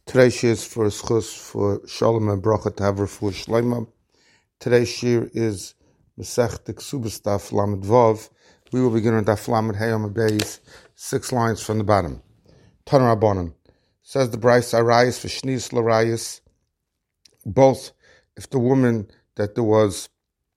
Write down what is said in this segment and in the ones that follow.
Today's shir is for schus for Shalom and Bracha to have refuah shleima. Today's shir is Masechta Ksubas Daf Lamed Vav. We will begin on Daf Lamed Hey Amud Beis, 6 lines from the bottom. Taner Rabbanan says the Bryce Arayis for Shnis Larayis. Both if the woman that there was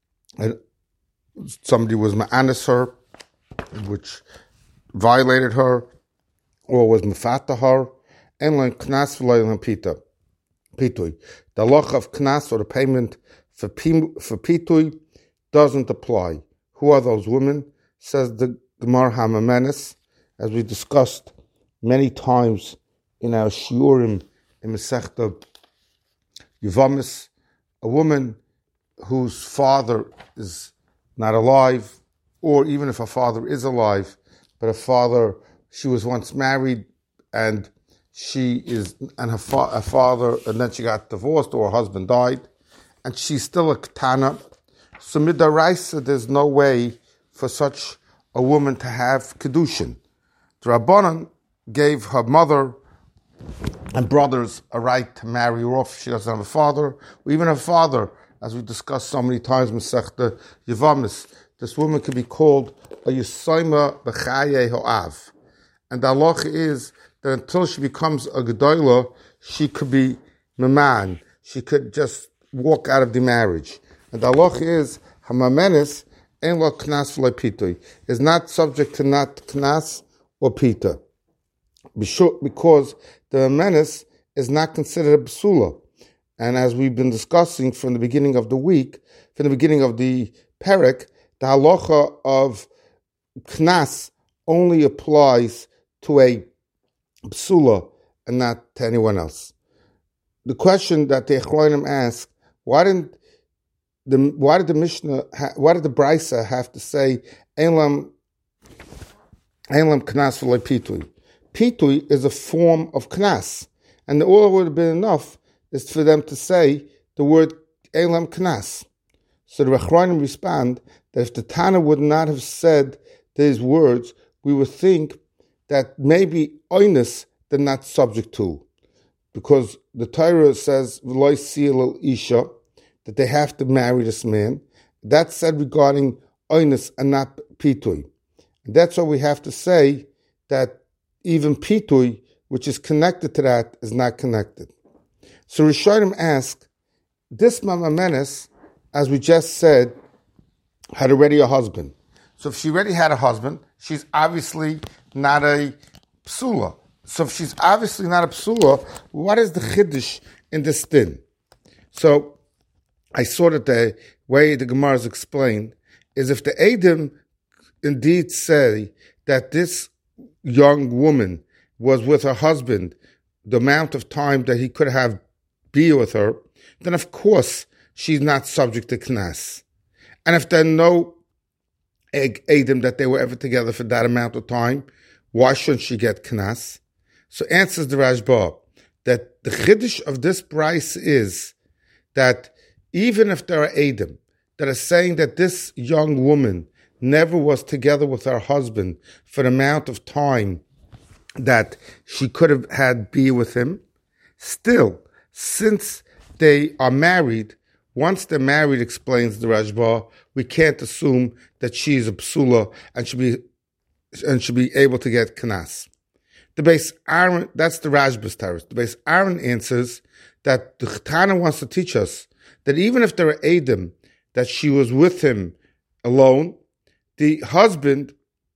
somebody was ma'anis her, which violated her, or was mafata her, and like knas v'loyim pita, pitui. The halacha of knas, or the payment for pitui, doesn't apply. Who are those women? Says the Gemara Hamamenes, as we discussed many times in our shiurim in Masechta Yevamis, a woman whose father is not alive, or even if her father is alive, but she was once married and her father, and then she got divorced or her husband died, and she's still a ketana. So midaraisa, there's no way for such a woman to have kedushin. The Rabbanan gave her mother and brothers a right to marry her off if she doesn't have a father, or even her father, as we discussed so many times in Masechta Yevamis. This woman could be called a Yisayma B'chaye Ho'av. And the halacha is that until she becomes a Gedolah, she could be Maman. She could just walk out of the marriage. And the halacha is, Hamamenes en lo knas v'lo pitui, is not subject to not knas or pita. Because the Hamenes is not considered a psula. And as we've been discussing from the beginning of the week, from the beginning of the perek, the halacha of knas only applies to a psula and not to anyone else. The question that the Echronim ask, why did the Brisa have to say Eilam knas v'lo pitui? Pitui is a form of knas, and all it would have been enough is for them to say the word Eilam knas. So the Echronim respond that if the Tana would not have said these words, we would think that maybe oinus they're not subject to, because the Torah says v'lo seal isha, that they have to marry this man. That's said regarding oinus and not pitui. And that's why we have to say that even pitui, which is connected to that, is not connected. So Rishonim ask, this Mama Menes, as we just said, had already a husband. So if she already had a husband, she's obviously not a psula. So if she's obviously not a psula, what is the chiddush in this din? So I saw that the way the Gemara is explained is if the Edom indeed say that this young woman was with her husband the amount of time that he could have be with her, then of course she's not subject to knas. And if there are no Edom that they were ever together for that amount of time, why shouldn't she get knas? So answers the Rashba that the chiddush of this price is that even if there are Edom that are saying that this young woman never was together with her husband for the amount of time that she could have had be with him, still, since they are married, once they're married, explains the Rashba, we can't assume that she's a psula and should be able to get knas. The base Aaron, that's the Rashba's Taurus. The base Aaron answers that the Chetana wants to teach us that even if there are Edom that she was with him alone, the husband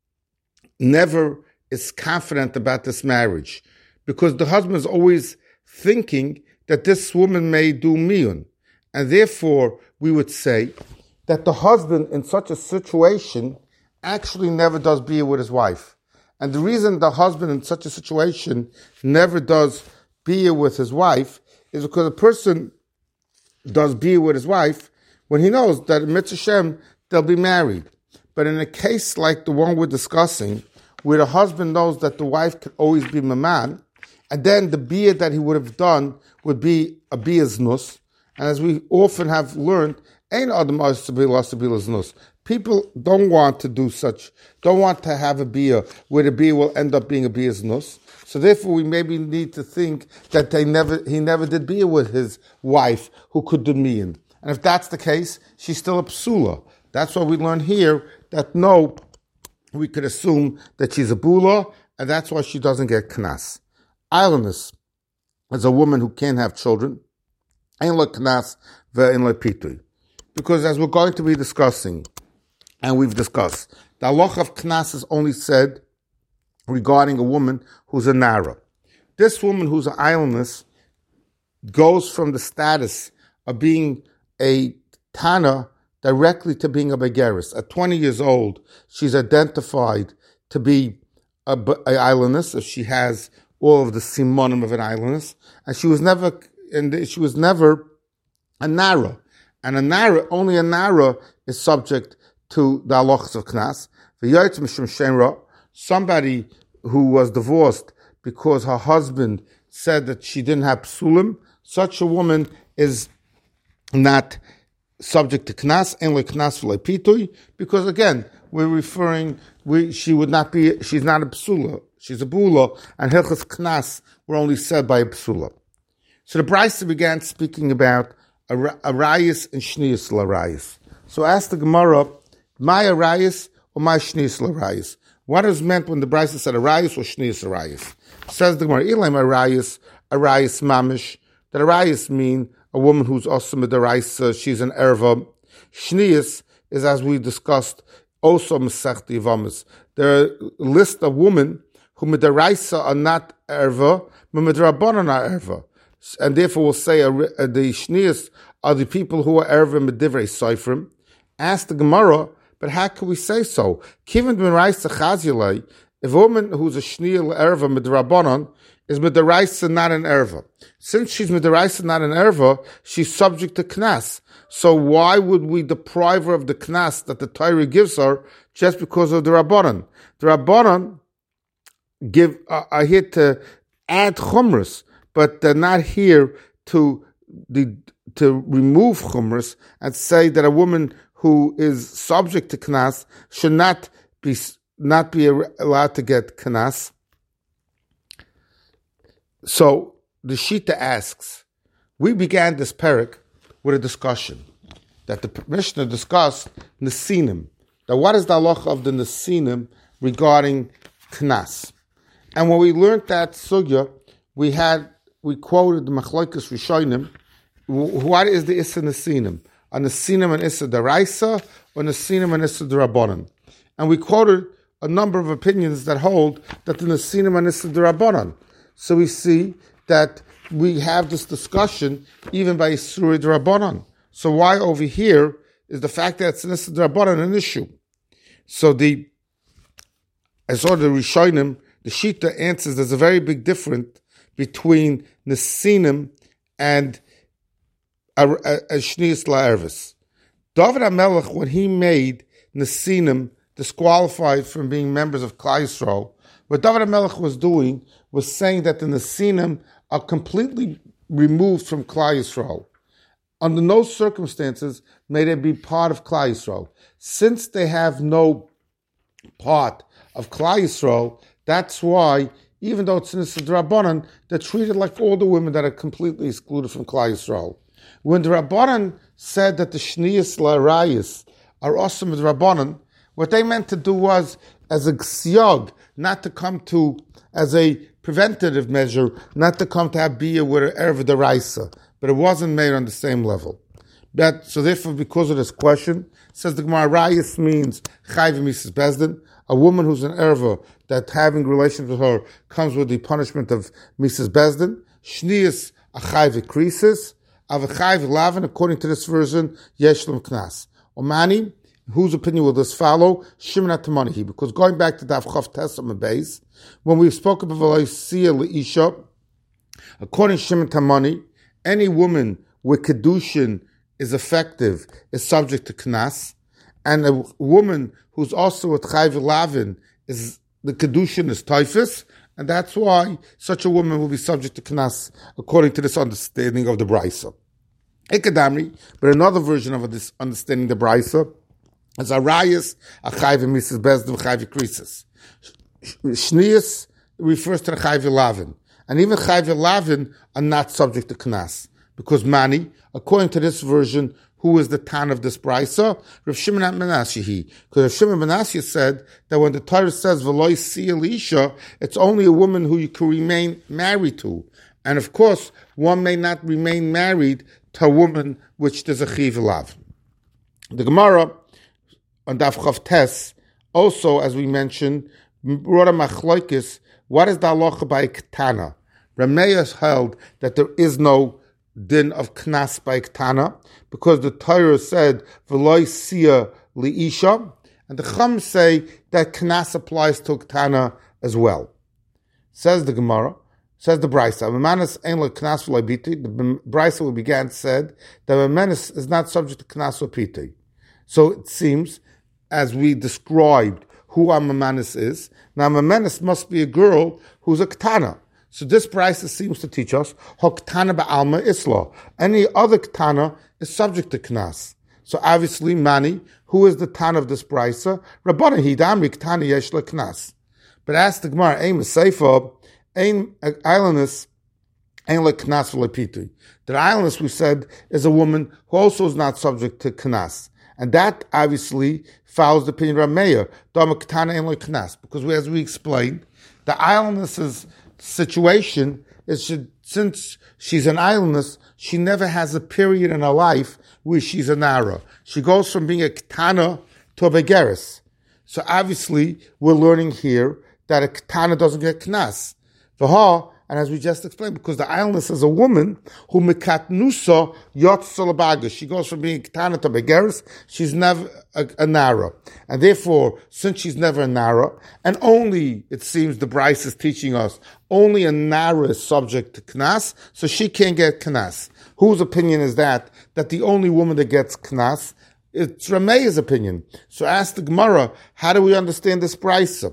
never is confident about this marriage, because the husband is always thinking that this woman may do miyun. And therefore, we would say that the husband in such a situation actually never does be with his wife. And the reason the husband in such a situation never does be with his wife is because a person does be with his wife when he knows that in Mitzvah Shem they'll be married. But in a case like the one we're discussing, where the husband knows that the wife could always be maman, and then the bia that he would have done would be a bia's nus, and as we often have learned, ein adam nus. People don't want to have a bia where the bia will end up being a bia's nus. So therefore, we maybe need to think that he never did be with his wife who could do mian. And if that's the case, she's still a psula. That's why we learn here that no, we could assume that she's a bula, and that's why she doesn't get knas. Islandess is a woman who can't have children. Ein le knas ve'ein le pitui. Because as we're going to be discussing, and we've discussed, the halacha of knas is only said regarding a woman who's a nara. This woman who's an islandess goes from the status of being a tana directly to being a begeris. At 20 years old, she's identified to be a islandess if she has all of the simonim of an islandess, and she was never a nara. And only a nara is subject to the halachas of knas. Somebody who was divorced because her husband said that she didn't have psulim, such a woman is not subject to knas, and like knas pitui, because again, she's not a psula, she's a bula, and hilchas knas were only said by a psula. So the Brisa began speaking about a rayis and shnius l'rayis. So ask the Gemara, my rayis or my shnius l'rayis? What is meant when the Brisa said a rayis or shnius l'rayis? Says the Gemara, Ilaim a rayis mamish, that a rayis mean a woman who's also midaraisa, she's an erva. Shnius is, as we discussed, also Masechta Yevamos. There are a list of women who midaraisa are not erva, but midrabanan are erva. And therefore we'll say the shnius are the people who are erva midivrei soifrim. Ask the Gemara, but how can we say so? Kiven midaraisa chazilei, if a woman who's a shniel erva midrabanan is midaraisa not an erva. Since she's midaraisa not an erva, she's subject to knas. So why would we deprive her of the knas that the Torah gives her just because of the rabbanan? The rabbanan are here to add chumras, but they're not here to remove chumras and say that a woman who is subject to knas should not be allowed to get knas. So the Shita asks, we began this parak with a discussion that the Mishnah discussed Nesinim. Now, what is the halacha of the Nesinim regarding Knas? And when we learned that sugya, we quoted the Machlokes Rishonim. What is the Issa Nesinim? A Nesinim and Issa Daraisa, or Nesinim and Issa Darabanan? And we quoted a number of opinions that hold that the Nesinim and Issa Darabanan. So we see that we have this discussion even by Yisrui D'Rabbanan. So why over here is the fact that it's Nisa D'Rabbanan an issue? So I saw the Rishonim, the Shita answers there's a very big difference between Nesinim and Shnius La'ervis. David HaMelech, when he made Nesinim disqualified from being members of Klal Yisrael, what David HaMelech was doing was saying that the Nesinim are completely removed from Klal Yisrael. Under no circumstances may they be part of Klal Yisrael. Since they have no part of Klal Yisrael, that's why, even though it's Nisa D'Rabbanan, they're treated like all the women that are completely excluded from Klal Yisrael. When the Rabbanan said that the Shniyas La'arayis are awesome with Rabbanan, what they meant to do was, as a gsiyog, not to come to, as a preventative measure, not to come to have biyah with an erva deraisa, but it wasn't made on the same level. So therefore, because of this question, says the Gemara, Rayis means chayv Mrs. Bezdin, a woman who's an erva, that having relations with her comes with the punishment of Mrs. Bezdin. Shniyas a chayv krisis, av a chayv lavin, according to this version, yeshlem knas. Omani, whose opinion will this follow? Shimon Atamanihi, because going back to Daf Chav Tesam Beis, when we spoke about V'loisia L'isha, according to Shimon Tamani, any woman with kedushin is effective is subject to knas, and a woman who's also with chayv lavin is the kedushin is typhus, and that's why such a woman will be subject to knas according to this understanding of the brisa. Ekadamri, but another version of this understanding the brisa, as Arayas, a chayv Mrs. Bezdin, chayv krisis. Shnius, refers to the Chayv Lavin. And even Chayv Lavin are not subject to Knas. Because Mani, according to this version, who is the Tan of this Brisa? Rav Shimon ben Menashe. Because Rav Shimon ben Menashe said that when the Torah says V'loi si Elisha, it's only a woman who you can remain married to. And of course, one may not remain married to a woman which there's a Chiv Lav. The Gemara on Daf Chav Tes, also, as we mentioned, brought a Machloikis. What is the halacha by Ketana? Rameya held that there is no din of Knas by Ketana, because the Torah said, V'loi sia li'isha, and the Chum say that Knas applies to Ketana as well. Says the Gemara, says the Brisa, the Brisa we began said that Mamanis is not subject to Knas or Piti. So it seems, as we described who a Mamanis is, now Mamanis must be a girl who's a Ketana. So this Brisa seems to teach us, Ketana ba'alma isla. Any other Ketana is subject to Knas. So obviously, Mani, who is the Tan of this Brisa, Rabbana hidamri Ketana yesh Knas. But ask the Gemara, Ein Seifa, Ein Islandess, Ein Knas v'lepitui. The Islandess, we said, is a woman who also is not subject to Knas. And that obviously follows the opinion of Rameya, Dama Ketana Ein Knas. Because as we explained, the Islandess's situation is since she's an islandess, she never has a period in her life where she's a Nara. She goes from being a Ketana to a Begeris. So obviously, we're learning here that a Ketana doesn't get Knas. For her, and as we just explained, because the islandess is a woman who Mekatnusa Yot she goes from being a Ketana to Begeris, she's never a Nara. And therefore, since she's never a Nara, and only, it seems the Bryce is teaching us, only a Nara is subject to Knas, so she can't get Knas. Whose opinion is that? That the only woman that gets Knas, it's Rameya's opinion. So ask the Gemara, how do we understand this Bryce?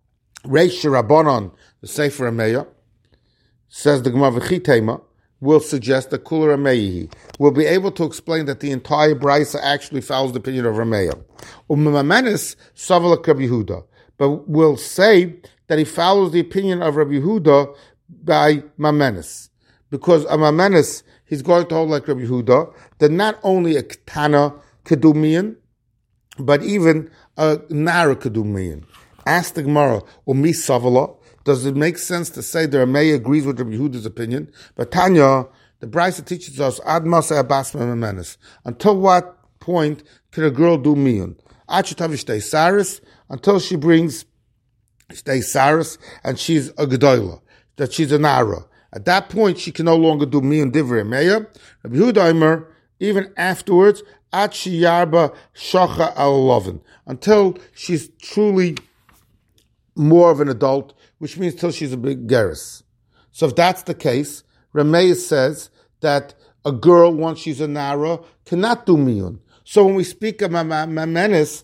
Reish Rabbanon, the Sefer Rameya, says the Gemara V'chitema, will suggest that Kula Rameyi will be able to explain that the entire Brisa actually follows the opinion of Rameya. Umamanis Savalak Rabbi Yehuda, but will say that he follows the opinion of Rabbi Yehuda by Mamenis. Because a Mamenis, he's going to hold like Rabbi Yehuda, that not only a Ketana Kedumian, but even a Nara Kedumian. Ask the Gemara, Umi Savala, does it make sense to say that Rameya agrees with Rabbi Yehuda's opinion? But Tanya, the Brisa teaches us, Ad Masa Abbas Mamenis. Until what point can a girl do miyun? Achitav Saris, until she brings Saris, and she's a Gedoyla, that she's a Nara. At that point, she can no longer do miyun divrei Rameya. Rabbi Yehuda, even afterwards, Ad Shiyarba Shacha Al-Lovin, until she's truly more of an adult, which means till she's a big geris. So if that's the case, Rameya says that a girl, once she's a Nara, cannot do miyun. So when we speak of Mamenis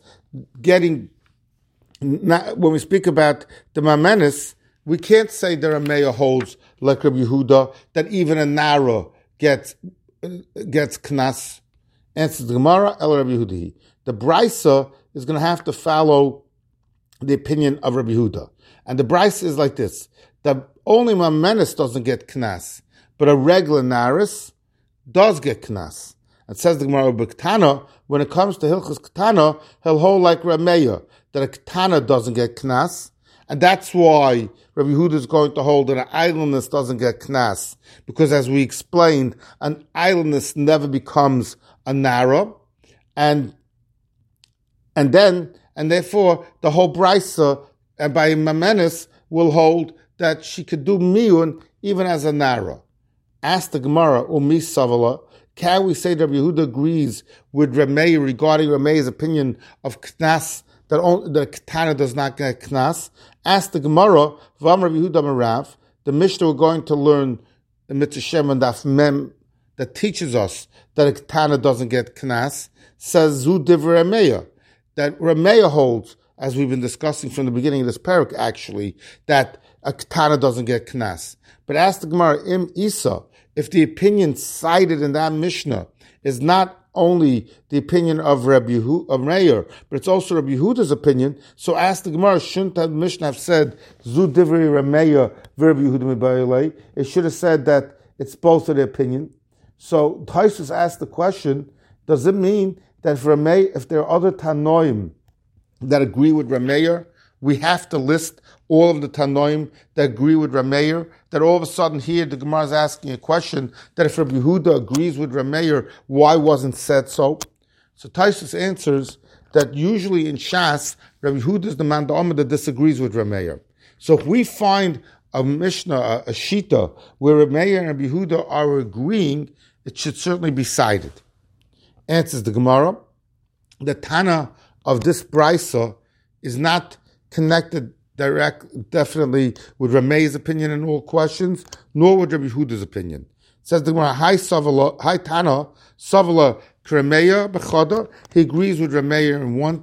when we speak about the Mamenis, we can't say that Rameya holds like Rabbi Yehuda, that even a Nara gets Knas. Answers the Gemara, El Rabbi Yehuda. The Brisa is going to have to follow the opinion of Rabbi Yehuda. And the Brisa is like this, that only Mamenis doesn't get Knas, but a regular Naris does get Knas. And says the Gemara B'Ktana, when it comes to Hilchas Ketana, he'll hold like Rameya, that a Ketana doesn't get Knas, and that's why Rabbi Yehuda is going to hold that an idleness doesn't get Knas, because as we explained, an idleness never becomes a Nara, and therefore the whole Brisa, and by Mamenis, will hold that she could do miyun even as a Nara. Ask the Gemara, Umi Savala, can we say that Rabbi Yehuda agrees with Rameya regarding Rameya's opinion of Knas, that Ketana does not get Knas? Ask the Gemara, Vam Rabbi Yehuda Marav, the Mishnah we're going to learn the Mitzvah Shem and Daf Mem, that teaches us that a Ketana doesn't get Knas, says Zu Divrei Rameya, that Rameya holds, as we've been discussing from the beginning of this parak, actually, that a Ketana doesn't get Knas. But ask the Gemara, Im Isa, if the opinion cited in that Mishnah is not only the opinion of Rabbi Meir, but it's also Rabbi Yehuda's opinion. So ask the Gemara, shouldn't the Mishnah have said, Zu Divri Rabbi Meir, Rabbi Yehuda Mibayilei? It should have said that it's both of the opinion. So Taisus asked the question, does it mean that if there are other Tanoim that agree with Rabbi Meir, we have to list all of the Tanoim that agree with Rabbi Meir? That all of a sudden here the Gemara is asking a question that if Rabbi Yehuda agrees with Rabbi Meir, why wasn't said so? So Taisus answers that usually in Shas, Rabbi Yehuda is the man that disagrees with Rabbi Meir. So if we find a Mishnah, a Shita, where Rabbi Meir and Rabbi Yehuda are agreeing, it should certainly be cited. Answers the Gemara, the Tana of this Brisa is not connected definitely with Rabbi Meir's opinion in all questions, nor with Rabbi Yehuda's opinion. It says the Gemara, Hi Tana, Savala Kremeya Bechada. He agrees with Rabbi Meir in one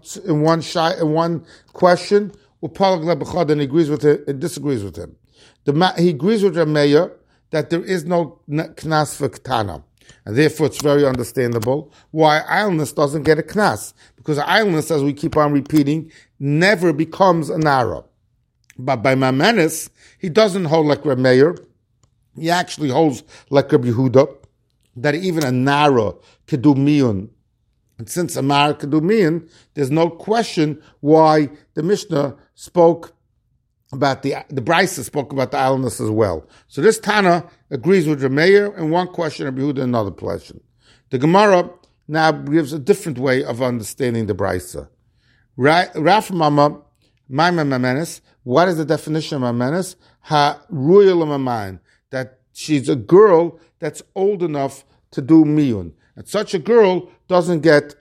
question, Upalag Bechada, and he agrees with it, and disagrees with him. He agrees with Rabbi Meir that there is no knas for Ketana. And therefore it's very understandable why idleness doesn't get a knas. Because idleness, as we keep on repeating, never becomes a nara. But by Mamenes, he doesn't hold like Rabbi Meir. He actually holds like Rabbi Yehuda, that even a nara could do miyun. And since a nara could do miyun, there's no question why the Mishnah spoke about the Brisa spoke about the idleness as well. So this Tana agrees with Rabbi Meir in one question, Rabbi Yehuda in another question. The Gemara now gives a different way of understanding the Brisa. Raf Mama, Maima Mamenes, what is the definition of Mamenes? Ha Ruyal Mamain, that she's a girl that's old enough to do miyun. And such a girl doesn't get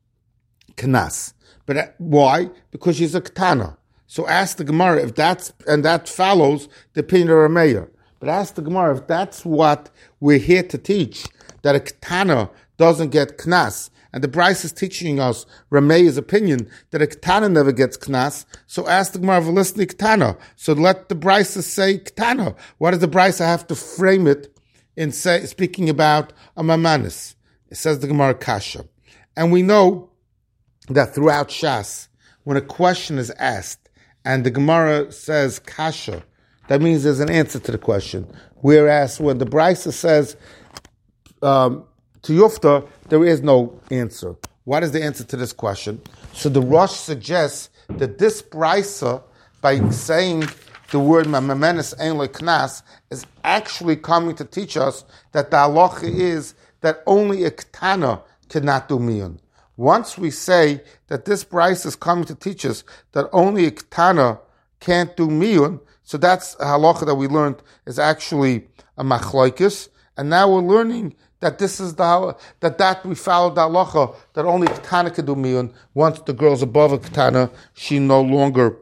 knas. But why? Because she's a ketana. So ask the Gemara if that follows the opinion of Rabbi Meir. But ask the Gemara if that's what we're here to teach, that a ketana doesn't get knas. And the Bryce is teaching us Rabbi Meir's opinion that a ketana never gets knas. So ask the Gemara, listen to ketana. So let the Bryce say ketana. Why does the Bryce have to frame it in speaking about a mamanis? It says the Gemara kasha. And we know that throughout Shas, when a question is asked, and the Gemara says kasha, that means there's an answer to the question. Whereas when the Brisa says to Yufta, there is no answer. What is the answer to this question? So the Rosh suggests that this Brisa, by saying the word Mamenes Ein Le Knas, is actually coming to teach us that the halacha is that only a ketana cannot do miyun. Once we say that this Brisa is coming to teach us that only a ketana can't do miyun, so that's a halacha that we learned is actually a machlokes, and now we're learning that this is that we follow the halacha that only ketana can do miyun. Once the girl's above a ketana, she can no longer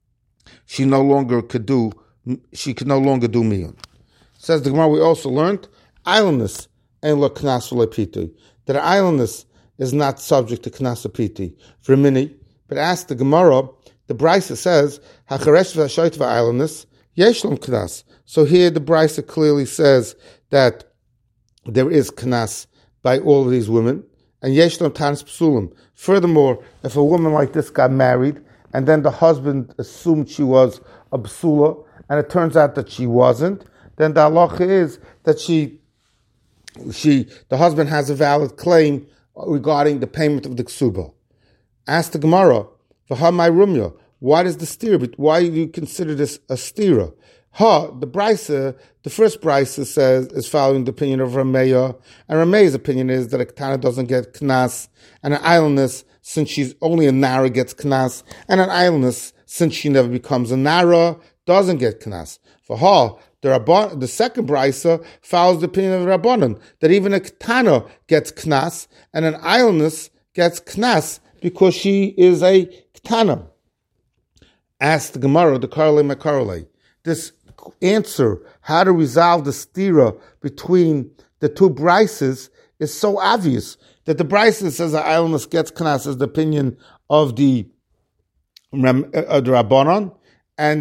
do miyun. Says the Gemara, we also learned idleness and lo knas v'lepiti, that idleness is not subject to knas v'piti for a minute. But ask the Gemara, the Brisa says hacharesh v'hashayt v'idleness yeshlom knas. So here the Brisa clearly says that there is knas by all of these women, and yeshlom tanis psulim. Furthermore, if a woman like this got married, and then the husband assumed she was a psula, and it turns out that she wasn't, then the halacha is that the husband has a valid claim regarding the payment of the ksuba. Ask the Gemara, v'hamai rumya, what is the stira? Why do you consider this a stira? The first Brisa says is following the opinion of Rabbi Meir, and Rabbi Meir's opinion is that a ketana doesn't get knas, and an idleness, since she's only a nara, gets knas, and an idleness, since she never becomes a nara, doesn't get knas. For her, the second Brisa follows the opinion of Rabbanan, that even a ketana gets knas, and an idleness gets knas because she is a ketana. Ask the Gemara, the Karle Makarle, this answer, how to resolve the stira between the two Brises, is so obvious that the Brisa says that idleness gets knas is the opinion of the Rabbanan, and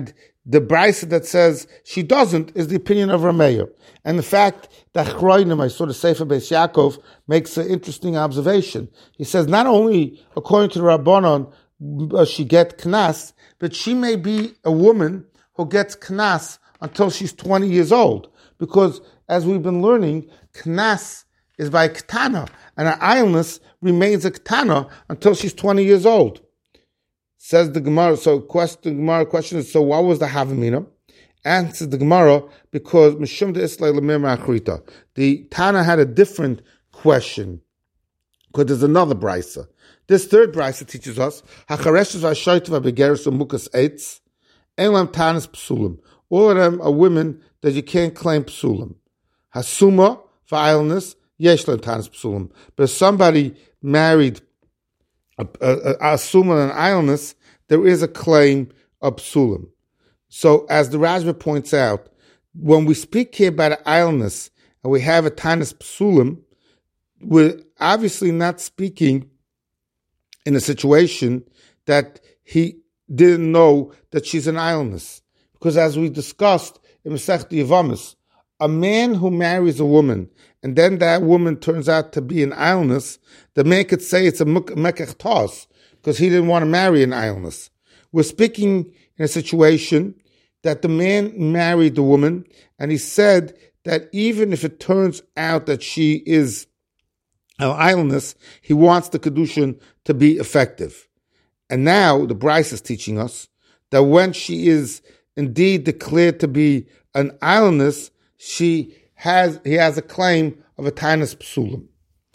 The brisa that says she doesn't is the opinion of Rameir. And the fact that Chroinim, I saw the Sefer Beis Yaakov, makes an interesting observation. He says not only according to the Rabbanon she gets knas, but she may be a woman who gets knas until she's 20 years old. Because as we've been learning, knas is by ketana, and her idleness remains a ketana until she's 20 years old. Says the Gemara, the Gemara question is, so what was the Havamina? Answers the Gemara, because Mishum de Islay Lemir Ma'achrita. The Tana had a different question, because there's another brisa. This third brisa teaches us, Hachareshes v'ashoyta v'begeres u'mukas eitz, Elam Tanas Psulim. All of them are women that you can't claim Psulim. Hasuma, for idleness, Yesh Lam Tanas Psulim. But if somebody married a suma and idleness, there is a claim of psulim. So, as the Rashba points out, when we speak here about idleness and we have a tanis psulim, we're obviously not speaking in a situation that he didn't know that she's an idleness. Because as we discussed in Masechet Yevamos, a man who marries a woman and then that woman turns out to be an idleness, the man could say it's a mekech tos because he didn't want to marry an idleness. We're speaking in a situation that the man married the woman and he said that even if it turns out that she is an idleness, he wants the kedushin to be effective. And now the Bryce is teaching us that when she is indeed declared to be an idleness, he has a claim of a tainus psulim.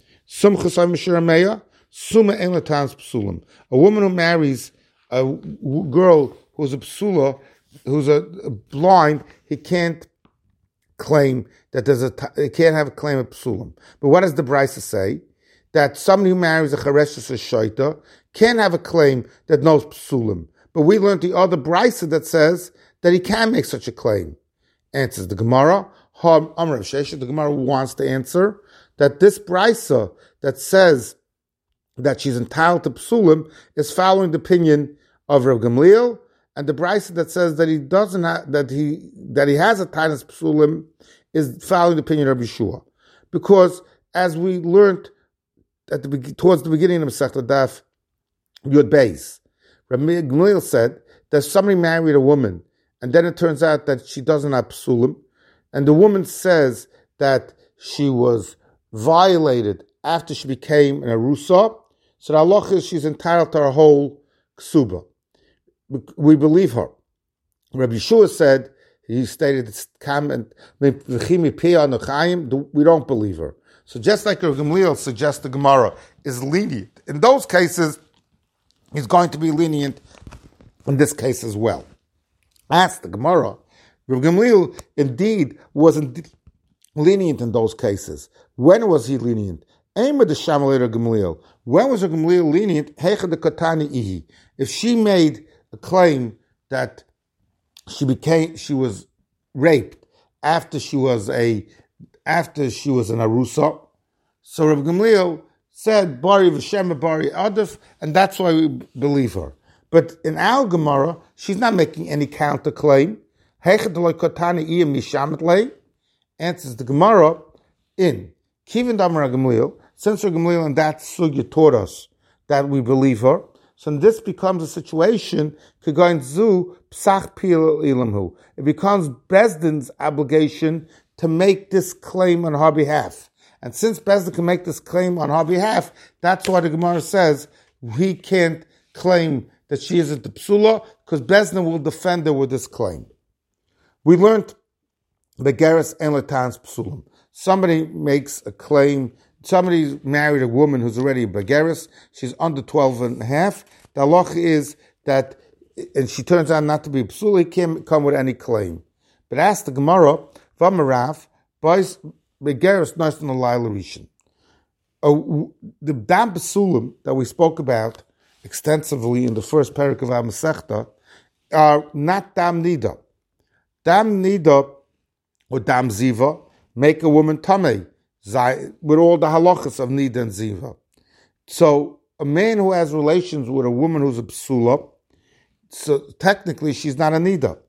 A woman who marries a girl who's a psula, who's a blind, he can't claim that he can't have a claim of psulim. But what does the Brisa say? That somebody who marries a chareshes or shoita can have a claim that knows psulim. But we learned the other Brisa that says that he can make such a claim. Answers the Gemara. The Gemara wants to answer that this brisa that says that she's entitled to psulim is following the opinion of Rav Gamliel, and the brisa that says that he doesn't have, that he has a tainus psulim is following the opinion of Yeshua, because as we learned towards the beginning of Masechet Daf Yud Beis, Rav Gamliel said that somebody married a woman and then it turns out that she doesn't have psulim, and the woman says that she was violated after she became an arusa, so the halacha is she's entitled to her whole ksuba. We believe her. Rabbi Yeshua said, he stated, we don't believe her. So just like Rabbi Gamliel suggests the Gemara is lenient, in those cases, he's going to be lenient in this case as well. Ask the Gemara, Rav Gamliel indeed wasn't lenient in those cases. When was he lenient? When was Rav Gamliel lenient? If she made a claim that she was raped after she was an arusa, so Rav Gamliel said Bari v'Shem Bari Adif, and that's why we believe her. But in our Gemara, she's not making any counterclaim. Answers the Gemara in Kivin Damar Gamliel. Since Rav Gamliel and that sugya taught us that we believe her, so this becomes a situation. It becomes Bezdin's obligation to make this claim on her behalf. And since Bezdin can make this claim on her behalf, that's why the Gemara says we can't claim that she isn't the psula, because Bezdin will defend her with this claim. We learned Begeres en Latans Psulim. Somebody makes a claim, somebody's married a woman who's already a Begeres, she's under 12 and a half. The halacha is that, and she turns out not to be a Psula, he can't come with any claim. But ask the Gemara, Vamarav, boys, Begeres nice in the Laila Rishon. The Dam Psulim that we spoke about extensively in the first parak of our Masechta are not Dam Nida. Dam Nida or Dam Ziva make a woman Tameh with all the halachas of Nida and Ziva. So a man who has relations with a woman who's a Psula, so technically she's not a Nida.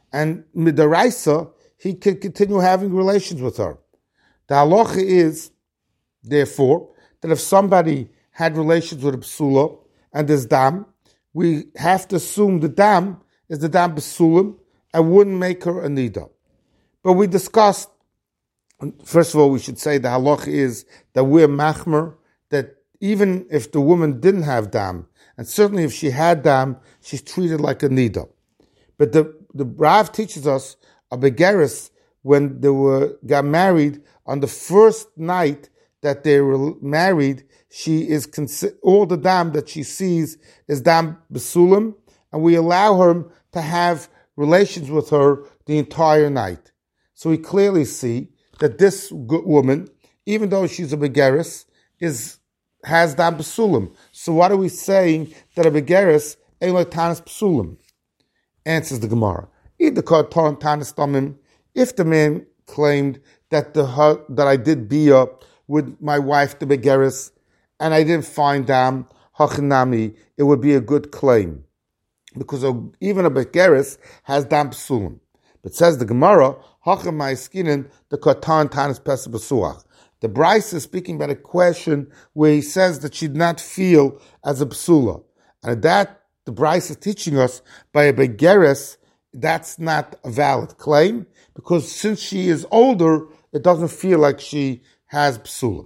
and midaraisa, he could continue having relations with her. The halacha is, therefore, that if somebody had relations with a psula and there's dam, we have to assume the dam is the dam b'sulim and wouldn't make her a nida. But we discussed, first of all, we should say the halacha is that we're machmer, that even if the woman didn't have dam, and certainly if she had dam, she's treated like a nida. But the Rav teaches us a begeris, when they got married, on the first night that they were married, she is all the dam that she sees is dam b'sulim, and we allow her to have relations with her the entire night. So we clearly see that this good woman, even though she's a begeris, has dam b'sulim. So what are we saying that a begeris ain't like tanis b'sulim? Answers the Gemara. Either tanis tamim, if the man claimed that that I did bia with my wife, the begeris, and I didn't find dam hachinami, it would be a good claim, because even a begeris has dam b'sulim. But says the Gemara, hachem ma'askinin the katan tanis pesach b'suach. The Bryce is speaking about a question where he says that she did not feel as a psula. And that the Bryce is teaching us by a begeris, that's not a valid claim, because since she is older, it doesn't feel like she has psulim.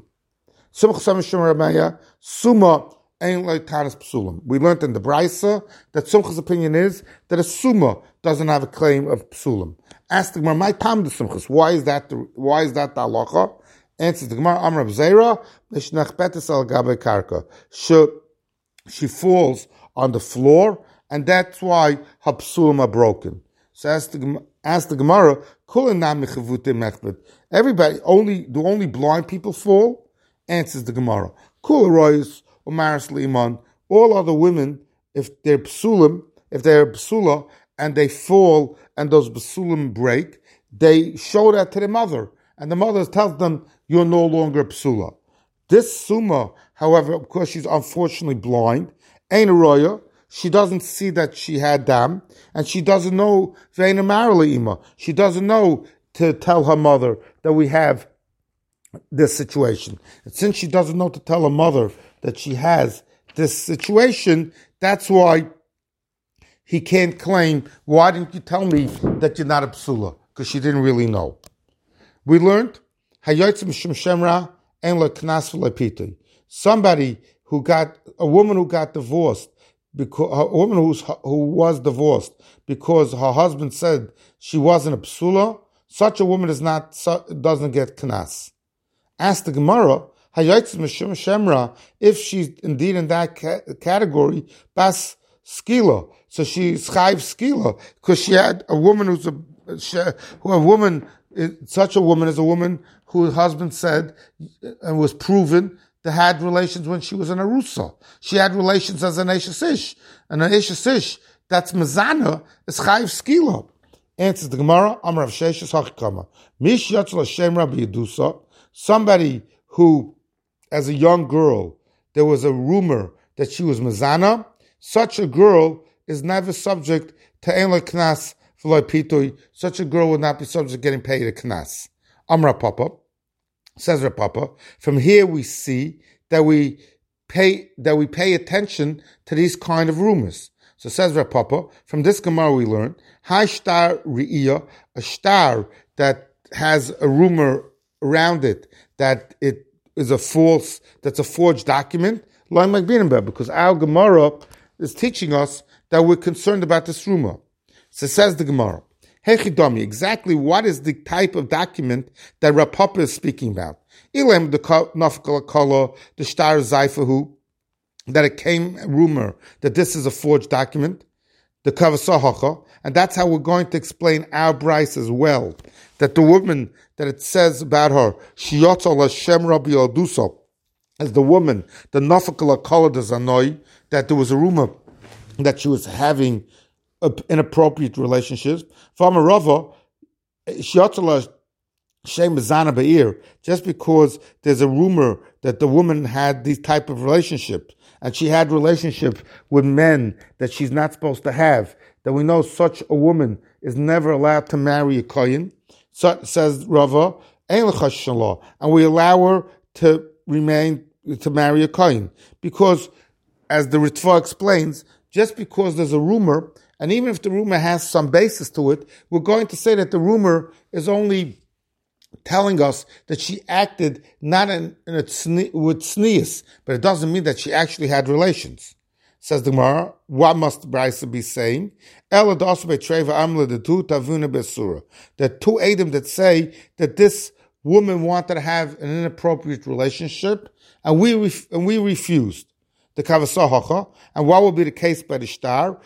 Suma ain't like tanis psulim. We learned in the Brisa that Sumcha's opinion is that a suma doesn't have a claim of psulim. Ask the Gemara, my tam the Sumchas, why is that the halacha? Answers the Gemara, Amr Zera, Nishnachbetis al gabe karka. She falls on the floor, and that's why her psulim are broken. So ask the Gemara, everybody, only blind people fall? Answers the Gemara, all other women, if they're psula, and they fall, and those psulim break, they show that to the mother, and the mother tells them, you're no longer a psula. This summa, however, because she's unfortunately blind, ain't a roya. She doesn't see that she had dam, and she doesn't know ve'ena marali ima. She doesn't know to tell her mother that we have this situation. And since she doesn't know to tell her mother that she has this situation, that's why he can't claim, why didn't you tell me that you're not a psula? Because she didn't really know. We learned, somebody a woman who got divorced, a woman who was divorced because her husband said she wasn't a psula, such a woman doesn't get knas. Ask the Gemara, if she's indeed in that category, bas skila, so she's chayv skila, because she had a woman such a woman is a woman whose husband said and was proven to had relations when she was an arusa. She had relations as an Eishasish. And an Eishasish, that's Mazana, is Chayiv Skila. Answers the Gemara, Amar Rav Sheshes Hachikama. Mish Yatzal Hashem Rabbi Yedusa, somebody who, as a young girl, there was a rumor that she was Mazana, such a girl is never subject to Ein Lo Knas V'Lo Pitui. Such a girl would not be subject to getting paid a Knas. Amar Papa. Says Rav Papa, from here we see that we pay attention to these kind of rumors. So says Rav Papa, from this Gemara we learn, Hai Shtar Re'iyah, a star that has a rumor around it that it is that's a forged document, because our Gemara is teaching us that we're concerned about this rumor. So says the Gemara, Hechidami, exactly what is the type of document that Rav Papa is speaking about? Ilem the nafkala kala the shtar zayfahu, that it came a rumor that this is a forged document, the kavasahacha, and that's how we're going to explain our Bryce as well. That the woman that it says about her, shiyotza l'shem rabbi yadusa, as the woman, the nafkala kala the zanoi, that there was a rumor that she was having inappropriate relationships. Just because there's a rumor that the woman had these type of relationships, and she had relationships with men that she's not supposed to have, that we know such a woman is never allowed to marry a kohen. So, says Rava, ein lecha shalah, and we allow her to marry a kohen, because, as the Ritva explains, just because there's a rumor, and even if the rumor has some basis to it, we're going to say that the rumor is only telling us that she acted not with tznius, but it doesn't mean that she actually had relations. Says the Gemara, what must the Brisa be saying? There are two Edom that say that this woman wanted to have an inappropriate relationship, and we refused. The Kavasahacha, and what will be the case by the Shtar?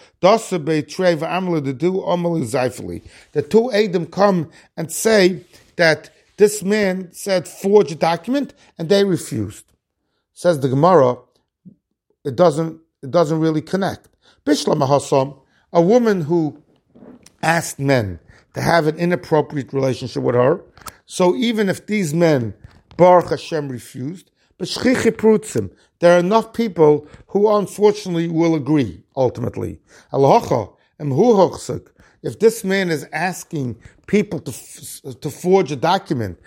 The two Edom come and say that this man said forge a document, and they refused. Says the Gemara, it doesn't really connect. Bishla Mahasam, a woman who asked men to have an inappropriate relationship with her, so even if these men, Baruch Hashem, refused, but shchichi prutzim, there are enough people who unfortunately will agree, ultimately. Alacha, if this man is asking people to forge a document,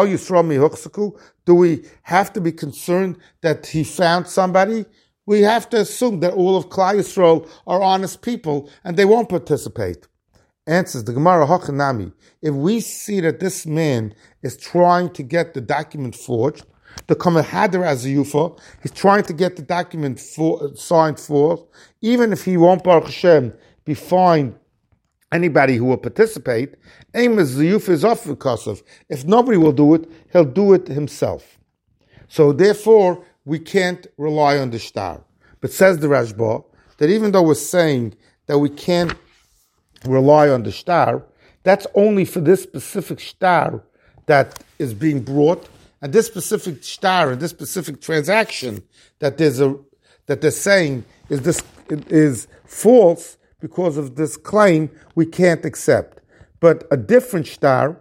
do we have to be concerned that he found somebody? We have to assume that all of Klal Yisrael are honest people and they won't participate. Answers the Gemara Hachanami. If we see that this man is trying to get the document forged, the Kamehadar as a Yufa, he's trying to get the document signed forth, even if he won't, Baruch Hashem, be fined anybody who will participate. Aim as the Yufa is off because of. If nobody will do it, he'll do it himself. So therefore, we can't rely on the shtar. But says the Rashba, that even though we're saying that we can't rely on the shtar, that's only for this specific shtar that is being brought, and this specific shtar and this specific transaction that they're saying is false because of this claim, we can't accept. But a different shtar,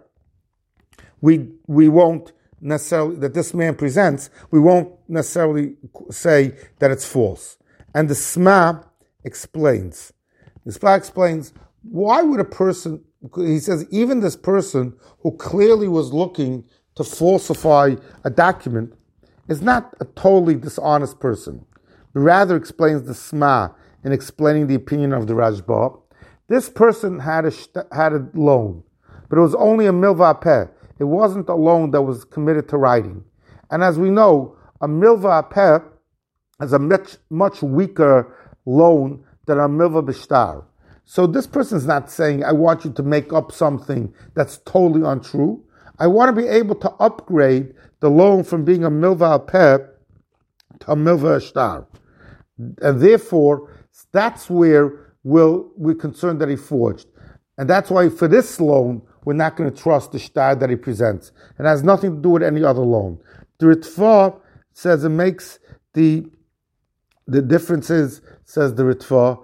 we won't necessarily, that this man presents, we won't necessarily say that it's false. And the Sma explains. The Sma explains, why would a person, he says, even this person who clearly was looking to falsify a document is not a totally dishonest person. But rather explains the Sma in explaining the opinion of the Rashba. This person had a loan, but it was only a milva peh. It wasn't a loan that was committed to writing. And as we know, a milva peh is a much weaker loan than a milva b'shtar. So this person is not saying, I want you to make up something that's totally untrue. I want to be able to upgrade the loan from being a milva peh to a milva shtar. And therefore, that's where we're concerned that he forged. And that's why for this loan, we're not going to trust the shtar that he presents. It has nothing to do with any other loan. The Ritva says it makes the difference is, says the Ritva,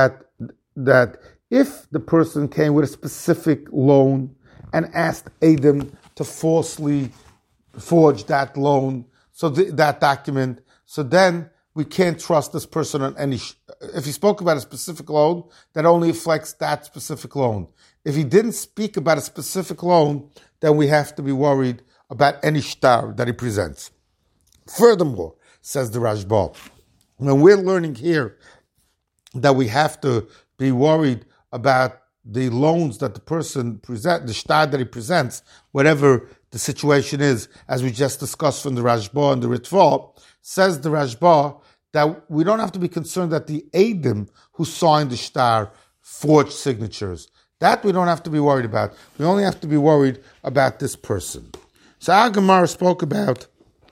that if the person came with a specific loan and asked Adam to falsely forge that loan, so that document, so then we can't trust this person on any. If he spoke about a specific loan, that only reflects that specific loan. If he didn't speak about a specific loan, then we have to be worried about any shtar that he presents. Furthermore, says the Rashba, when we're learning here that we have to be worried about the loans that the person presents, the shtar that he presents, whatever the situation is, as we just discussed from the Rashba and the Ritva, says the Rashba that we don't have to be concerned that the Edom who signed the shtar forged signatures. That we don't have to be worried about. We only have to be worried about this person. So our Gemara spoke about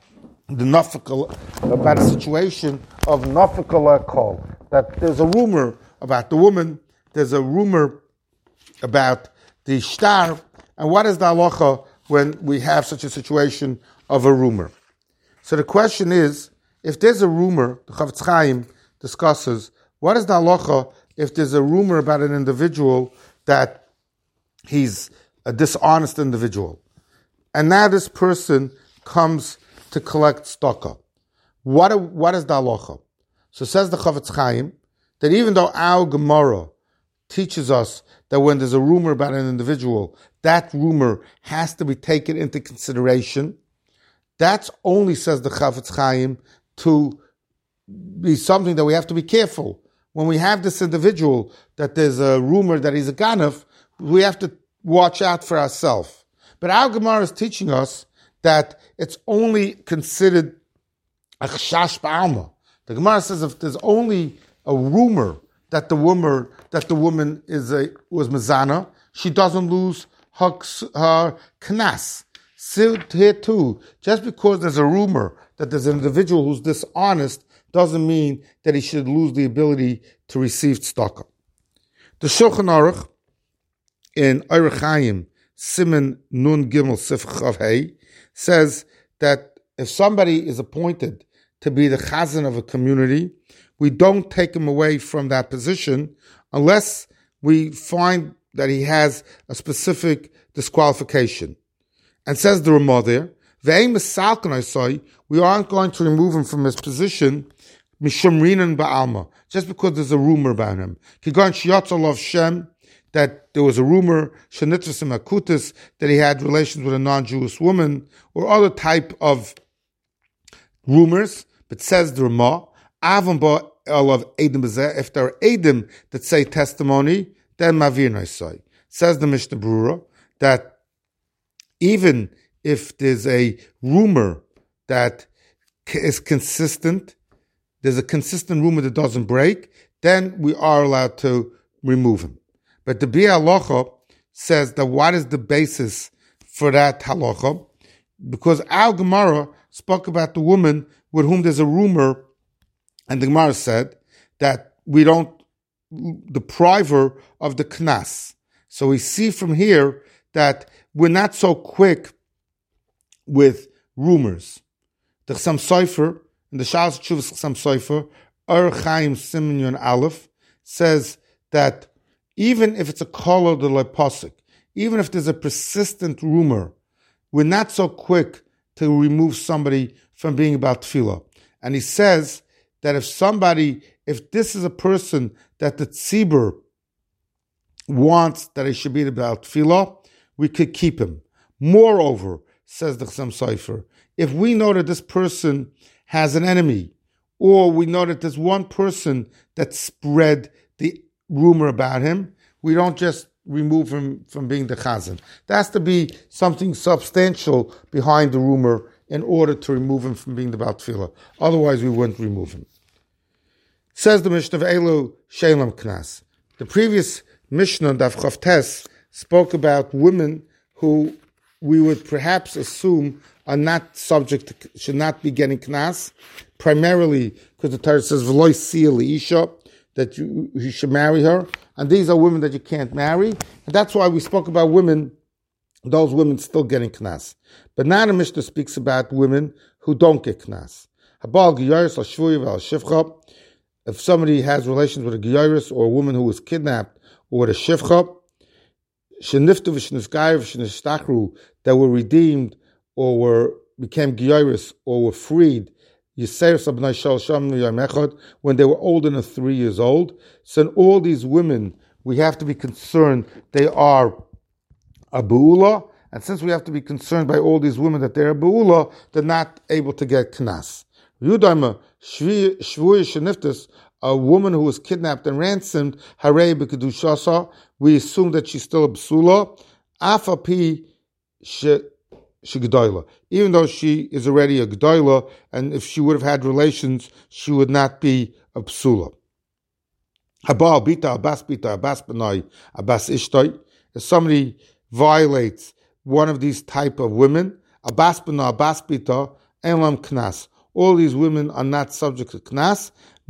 about a situation of nafakala call, that there's a rumor about the woman, there's a rumor about the shtar, and what is the halacha when we have such a situation of a rumor? So the question is, if there's a rumor, the Chafetz Chaim discusses, what is the halacha if there's a rumor about an individual that he's a dishonest individual, and now this person comes to collect tzedakah? What is the halacha? So says the Chafetz Chaim that even though our Gemara teaches us that when there's a rumor about an individual, that rumor has to be taken into consideration. That's only, says the Chafetz Chaim, to be something that we have to be careful. When we have this individual that there's a rumor that he's a Ganav, we have to watch out for ourselves. But our Gemara is teaching us that it's only considered a chashash ba'alma. The Gemara says if there's only a rumor that the woman was mezana, she doesn't lose her knas. So here too, just because there's a rumor that there's an individual who's dishonest doesn't mean that he should lose the ability to receive tzedakah. The Shulchan Aruch in Orach Chaim Siman Nun Gimel Sif Chav Hey says that if somebody is appointed to be the chazan of a community, we don't take him away from that position unless we find that he has a specific disqualification. And says the Ramah there, we aren't going to remove him from his position mishomrinan ba'alma, just because there's a rumor about him. Kigan shiyatzalav Shem, that there was a rumor, shenitvasim akutis, that he had relations with a non-Jewish woman, or other type of rumors. But says the Ramah, if there are edim that say testimony, then mavir naisai. Says the Mishnah Berurah that even if there's a rumor that is consistent, there's a consistent rumor that doesn't break, then we are allowed to remove him. But the Biur Halacha says that what is the basis for that halacha? Because our Gemara spoke about the woman with whom there's a rumor, and the Gemara said that we don't deprive her of the knas. So we see from here that we're not so quick with rumors. The Chassam Sofer, in the Shalos Teshuvos Chassam Sofer, Orach Chaim Siman Yud Aleph, says that even if it's a kol de posik, even if there's a persistent rumor, we're not so quick to remove somebody from being about tefillah. And he says that if this is a person that the tzibur wants that he should be about tefillah, we could keep him. Moreover, says the Chassam Sofer, if we know that this person has an enemy, or we know that there's one person that spread the rumor about him, we don't just remove him from being the chazan. There has to be something substantial behind the rumor in order to remove him from being the Baal Tefillah. Otherwise, we wouldn't remove him. Says the Mishnah of Elu Shelam Knas. The previous Mishnah, Daf Chav Tes, spoke about women who we would perhaps assume are not subject to, should not be getting Knas, primarily because the Torah says, V'loi Sia Isha, that you should marry her. And these are women that you can't marry. And that's why we spoke about women, those women still getting Knas. But now the Mishnah speaks about women who don't get Knas. If somebody has relations with a Giyaris or a woman who was kidnapped or with a Shivcha, that were redeemed or became Giyaris or were freed, when they were older than 3 years old. So in all these women, we have to be concerned they are a Be'ula, and since we have to be concerned by all these women that they're a Be'ula, they're not able to get Knas. A woman who was kidnapped and ransomed, Harei B'Kedushasa, we assume that she's still a B'sula, Afapi Gedola, even though she is already a Gedola, and if she would have had relations, she would not be a Psula. Habal Bita, Abbas Bita, Abbas Benai, Abbas Ishtoi. If somebody violates one of these type of women, Abbas Benai, Abbas Bita, Elam Knas. All these women are not subject to Knas.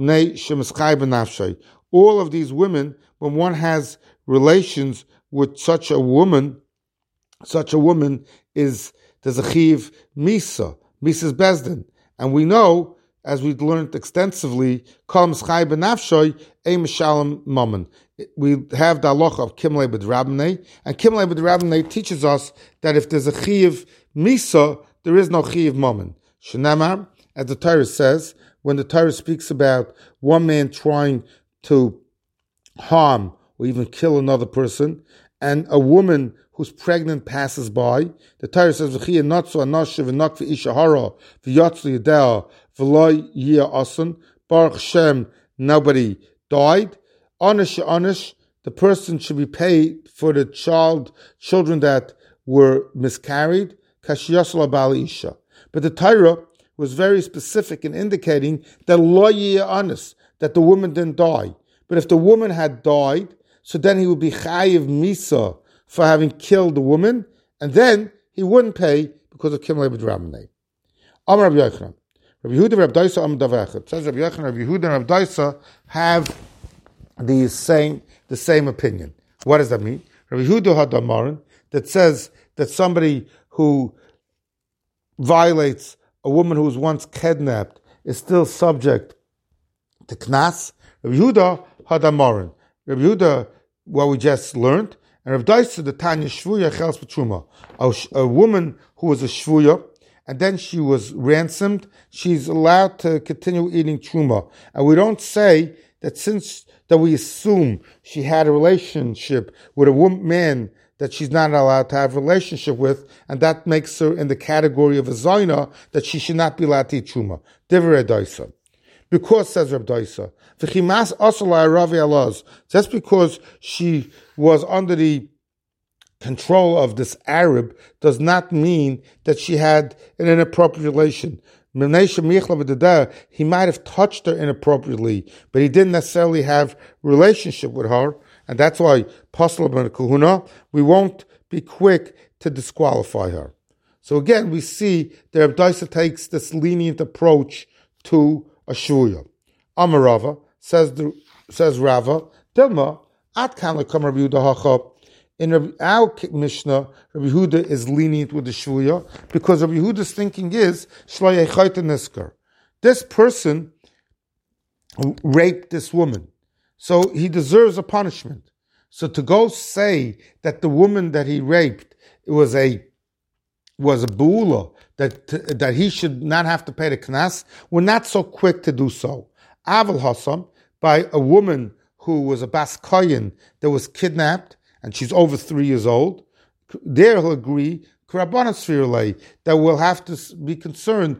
All of these women, when one has relations with such a woman is, there's a chiv misa, misa's bezdin. And we know, as we've learned extensively, we have the halacha of kimlei b'drabnei, and kimlei b'drabnei teaches us that if there's a chiv misa, there is no chiv mammon. Shenamar, as the Torah says, when the Torah speaks about one man trying to harm or even kill another person, and a woman who's pregnant passes by, the Torah says, "V'chiyah notzu anashiv v'not v'isha hara v'yotzu yedea v'lo yiyah asan." Baruch Shem, nobody died. Onish, the person should be paid for the children that were miscarried. Kashiyasla bali isha. But the Torah was very specific in indicating that lo yiyah anis, that the woman didn't die. But if the woman had died, so then he would be chayiv misa for having killed the woman, and then he wouldn't pay because of Kimlei B'Drabbanei. Amar Rabbi Yochanan. Rabbi Yehuda and Rabbi Daisa Am Davechad. Says Rabbi Yochanan, Rabbi Yehuda and Rabbi Daisa have the same opinion. What does that mean? Rabbi Yehuda had Amarin that says that somebody who violates a woman who was once kidnapped is still subject to knas. Rabbi Yehuda had Amarin. Rabbi Yehuda, what we just learned, and Rabbi Daisa, the Tanya Shvuya Chels B'Truma, a woman who was a Shvuya, and then she was ransomed, she's allowed to continue eating truma. And we don't say that since that we assume she had a relationship with a man that she's not allowed to have a relationship with, and that makes her in the category of a zayna, that she should not be allowed to eat truma. Divrei Daisa. Because, says Reb Daisa, just because she was under the control of this Arab does not mean that she had an inappropriate relation. He might have touched her inappropriately, but he didn't necessarily have a relationship with her, and that's why Pasal ben Kahuna, we won't be quick to disqualify her. So again, we see that Reb Daisa takes this lenient approach to a shvuya. Amarava says Rava, Dilma, at kan lekam Rabbi Yehuda hacha. In our Mishnah, Rabbi Yehuda is lenient with the shvuya because Rabbi Yehuda's thinking is shlo yechayta nisker. This person raped this woman, so he deserves a punishment. So to go say that the woman that he raped was a bu'ula, that he should not have to pay the knas, we're not so quick to do so. Aval Hassam, by a woman who was a Bas Koyin that was kidnapped, and she's over 3 years old, there he'll agree that we'll have to be concerned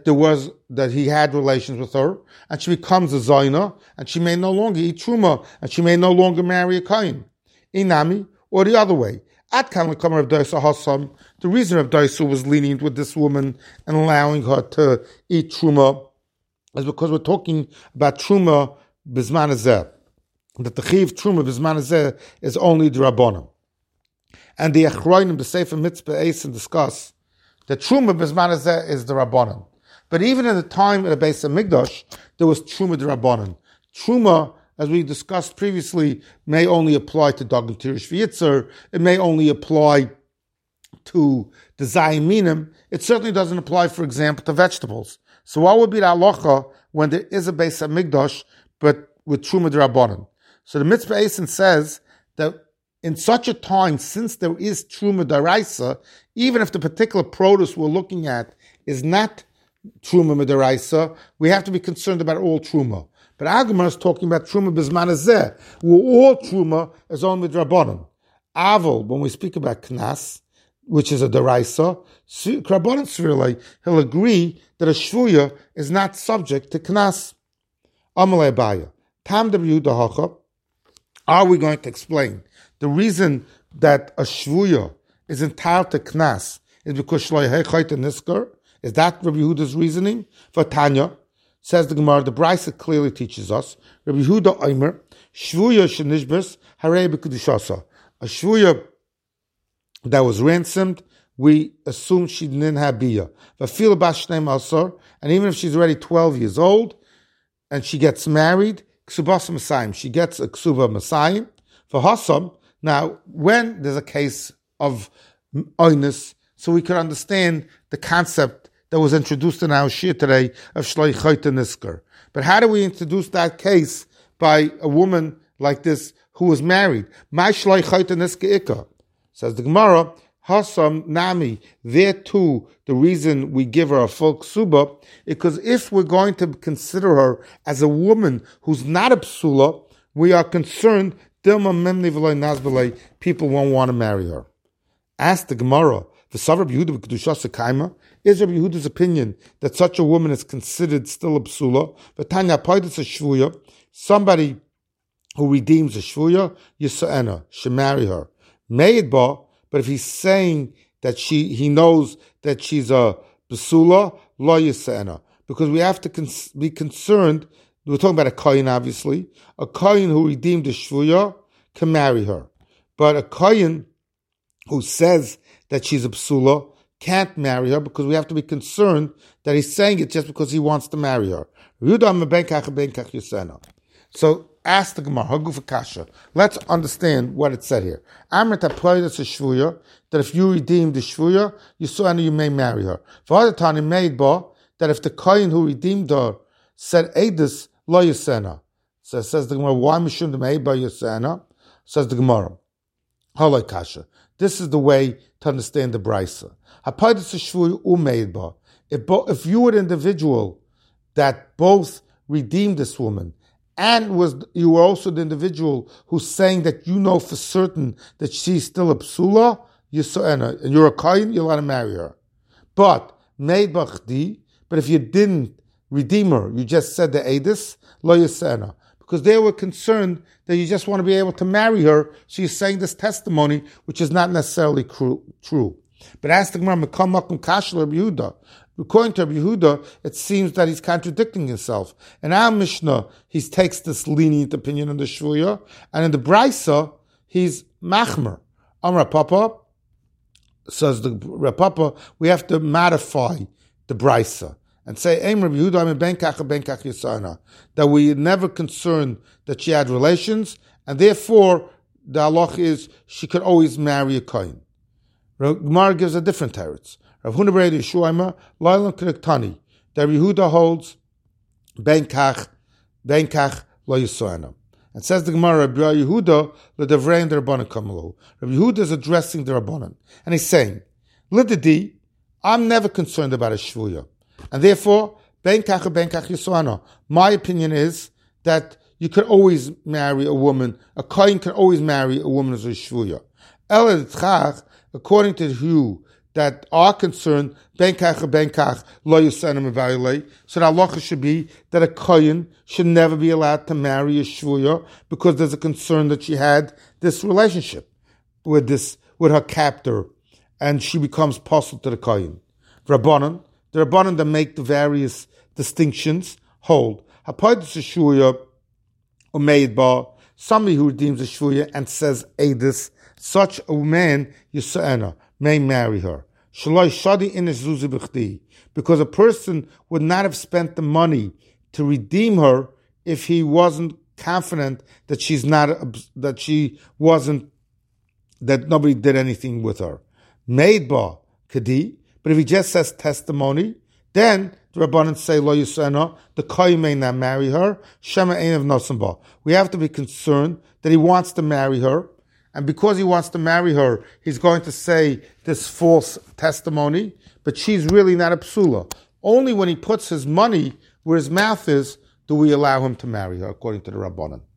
that he had relations with her, and she becomes a Zayna, and she may no longer eat Truma, and she may no longer marry a Koyin. Inami, or the other way. At Kan Lekam Rav Daisa Hassam, the reason Rav Daisa was lenient with this woman and allowing her to eat Truma is because we're talking about Truma Bizman Hazeh. That the Chiv Truma Bizman Hazeh is only the Rabbanim. And the Achroinim, the Sefer Mitzvah Eisen, discuss that Truma Bizman Hazeh is the Rabbanim. But even in the time of the Beis HaMikdash, there was Truma the Rabbanim. Truma, as we discussed previously, may only apply to Dagim Tirish V'Yitzer. It may only apply to the Zayiminim. It certainly doesn't apply, for example, to vegetables. So what would be the halacha when there is a Beis HaMikdash, but with Truma D'Rabbanan? So the Mitzvah Eisen says that in such a time, since there is Truma D'Oraisa, even if the particular produce we're looking at is not Truma D'Oraisa, we have to be concerned about all Truma. But Agama is talking about Truma Bizman Hazeh, where all Truma is only D'Rabbanan. Aval, when we speak about Knas, which is a D'Oraisa, Krabbanan Svirlei, he'll agree that a Shvuya is not subject to Knas. Amalei Baya. Tam Rabbi Yehuda hacha. Are we going to explain the reason that a Shvuya is entitled to Knas is because Shlo Yechayta Nisker? Is that Rabbi Yehuda's reasoning? For Tanya, says the Gemara, the Brisa clearly teaches us, Rabbi Yehuda Omer, Shvuya Shenishbes Harei B'Kedushasa. A Shvuya that was ransomed, we assume she didn't have biyah. V'afil bas shnei masar, and even if she's already 12 years old, and she gets married, ksubas masayim, she gets a ksuba masayim. For Hassam, now, when there's a case of oinus, so we could understand the concept that was introduced in our shir today of shloi chayta nisker. But how do we introduce that case by a woman like this who was married? My shloi chayta nisker ikka. Says the Gemara, Hassam Nami, there too, the reason we give her a full ksuba, because if we're going to consider her as a woman who's not a psula, we are concerned People won't want to marry her. Ask the Gemara, is Rabbi Yehuda's opinion that such a woman is considered still a psula? Somebody who redeems a shvuya, yisa'ena, should marry her. Meidba, but if he's saying that he knows that she's a psula, lo yisa'ena. Because we have to be concerned, we're talking about a kohen obviously, a kohen who redeemed a shvuya can marry her. But a kohen who says that she's a psula can't marry her because we have to be concerned that he's saying it just because he wants to marry her. So ask the Gemara, Hagufa Kasha. Let's understand what it said here. Amrit aploidas a shvuya, that if you redeem the shvuya, you may marry her. For other time, it made that if the kohen who redeemed her said edus lo yisena. So says the Gemara, why mishum the meid ba yisena? Says the Gemara, halay kasha. This is the way to understand the brisa. Hapoidas a shvuya umeid ba. If you were an individual that both redeemed this woman and you were also the individual who's saying that you know for certain that she's still a psula, and you're a kohen, you'll let to marry her. But meid bachdi, but if you didn't redeem her, you just said the edus, lo yisena, because they were concerned that you just want to be able to marry her, so you're saying this testimony, which is not necessarily true. But ask the Gemara, according to Rabbi Yehuda, it seems that he's contradicting himself. In our Mishnah, he takes this lenient opinion on the Shvuya, and in the Brisa, he's Machmer. Amar Papa, says the Rapapa, we have to modify the Brisa and say, Aim Rabbi Yehuda, I'm a ben kach yisana, that we never concerned that she had relations, and therefore the halach is she could always marry a kohen. Gemara gives a different teretz. Rav Huna bar Yeshuaima, Lailam K'Nektani, that Yehuda holds ben kach lo yisana. And says the Gemara, Rabbi Yehuda l'davrein d'Rabbanan kamalu. Rabbi Yehuda is addressing the Rabbanan, and he's saying, L'dadi, I'm never concerned about a shvuya, and therefore ben kach yisana. My opinion is that you could always marry a woman. A kohen can always marry a woman as a shvuya. According to you that are concerned, ben kach lo yusanim evaluate. So the halacha should be that a kohen should never be allowed to marry a shvuya because there's a concern that she had this relationship with her captor, and she becomes possible to the kohen. The Rabbanan that make the various distinctions hold. Hapoidas a shvuya umeid ba, somebody who redeems a shvuya and says edus, such a man yisa'ena may marry her. Because a person would not have spent the money to redeem her if he wasn't confident that that nobody did anything with her. Made ba kadi, but if he just says testimony, then the Rabbanan say lo yisena, the kohen may not marry her. Shema ein of nosan ba. We have to be concerned that he wants to marry her. And because he wants to marry her, he's going to say this false testimony, but she's really not a psula. Only when he puts his money where his mouth is do we allow him to marry her, according to the Rabbanan.